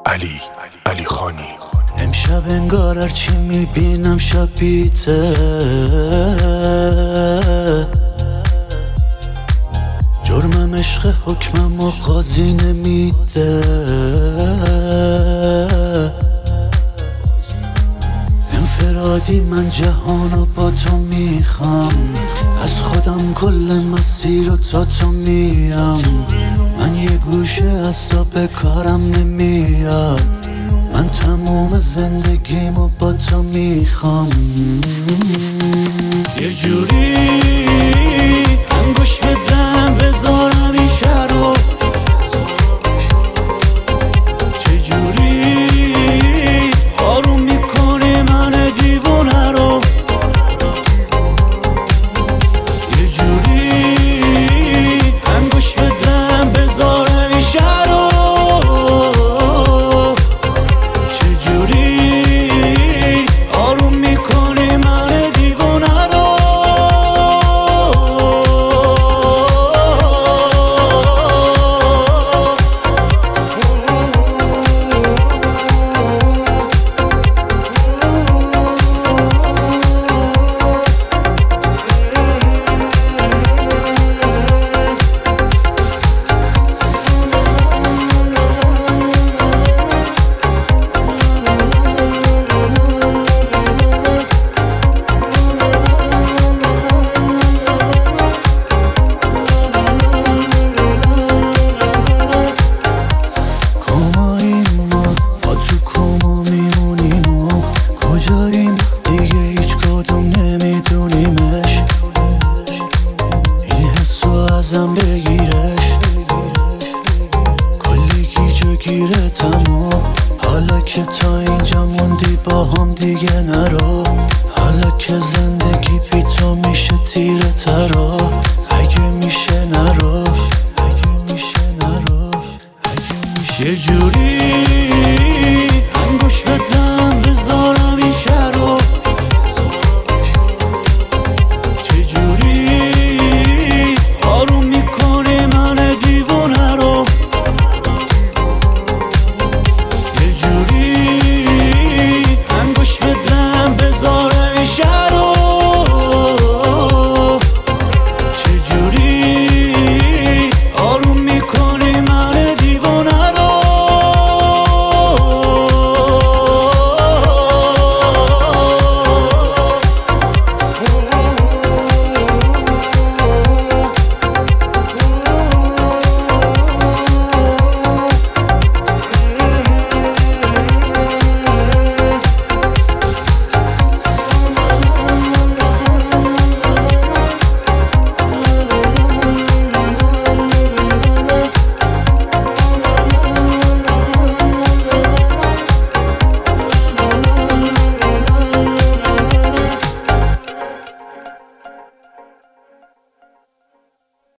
علی خانی. امشب انگار هرچی میبینم شبیته، جرمم عشق حکمم و قاضی نمیده. انفرادی من جهانو با تو میخوام، از خودم کل مسیر رو تا تو میم. من یه گوشه از تو به کارم نمیاد، من تموم زندگیمو با تو میخوام. یه جوری انگوش بدم بذارم این شهر رو، چجوری آروم میکنی من دیوونه رو. یه جوری انگوش بدم بذارم این شهر رو، چجوری آروم میکنی من دیوونه رو. گیرتم حالا که تا اینجا موندی با هم دیگه نرو. حالا که زندگی بی تو میشه تیره ترا، اگه میشه نرو، اگه میشه نرو، اگه میشه. یه جوری